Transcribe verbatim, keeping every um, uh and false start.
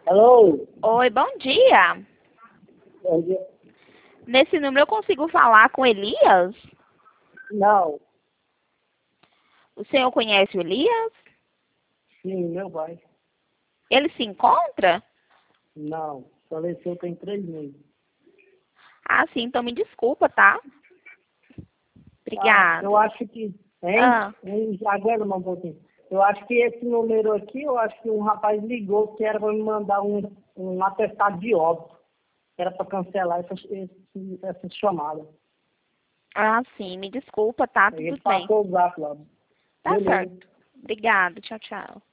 Alô? Oi, bom dia. Bom dia. Nesse número eu consigo falar com Elias? Não. O senhor conhece o Elias? Sim, meu pai. Ele se encontra? Não. Faleceu tem três meses. Ah, sim, então me desculpa, tá? Ah, Obrigada. eu acho que... Hein? Ah, Hein? Aguarda um pouquinho. Eu acho que esse número aqui, eu acho que um rapaz ligou que era para me mandar um, um atestado de óbito. Era para cancelar essa, esse, essa chamada. ah, sim, me desculpa, tá? Aí ele Tudo bem. passou o zap lá. Tá Beleza. certo. Obrigada, tchau, tchau.